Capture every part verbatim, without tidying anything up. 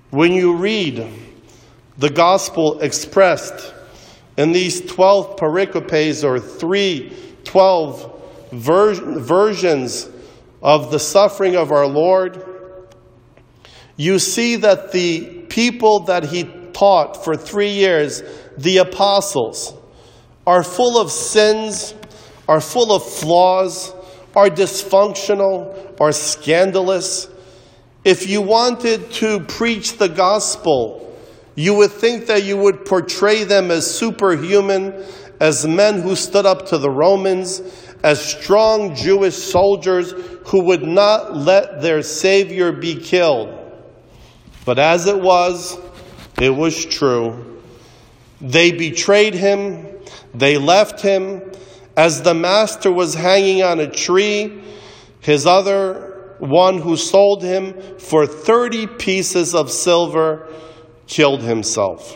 When you read the gospel expressed in these twelve pericopes, or three, twelve ver- versions of the suffering of our Lord, you see that the people that he taught for three years, the apostles, are full of sins, are full of flaws, are dysfunctional, are scandalous. If you wanted to preach the gospel, you would think that you would portray them as superhuman, as men who stood up to the Romans, as strong Jewish soldiers who would not let their Savior be killed. But as it was, it was true. They betrayed him. They left him. As the master was hanging on a tree, his other one who sold him for thirty pieces of silver killed himself.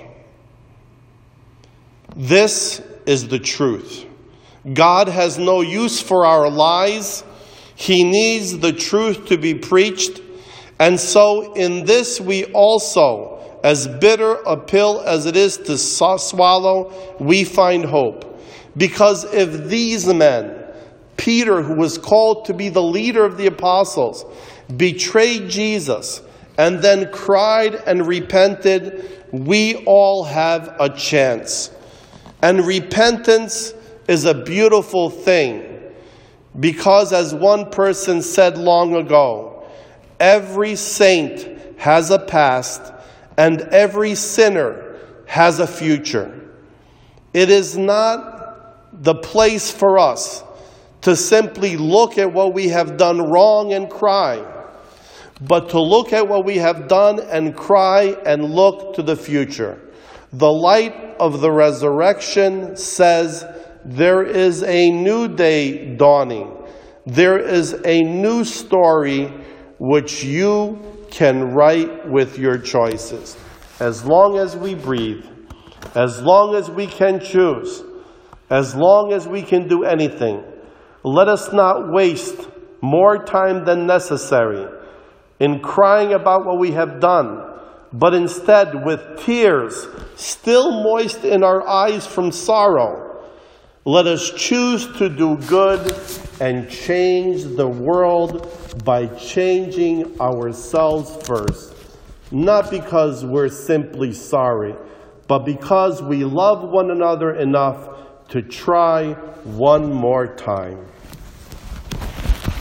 This is the truth. God has no use for our lies. He needs the truth to be preached. And so in this we also, as bitter a pill as it is to swallow, we find hope. Because if these men, Peter, who was called to be the leader of the apostles, betrayed Jesus and then cried and repented, we all have a chance. And repentance is a beautiful thing, because as one person said long ago, every saint has a past and every sinner has a future. It is not the place for us to simply look at what we have done wrong and cry, but to look at what we have done and cry and look to the future. The light of the resurrection says there is a new day dawning. There is a new story which you can write with your choices. As long as we breathe, as long as we can choose, as long as we can do anything, let us not waste more time than necessary in crying about what we have done, but instead, with tears still moist in our eyes from sorrow, let us choose to do good and change the world by changing ourselves first. Not because we're simply sorry, but because we love one another enough to try one more time.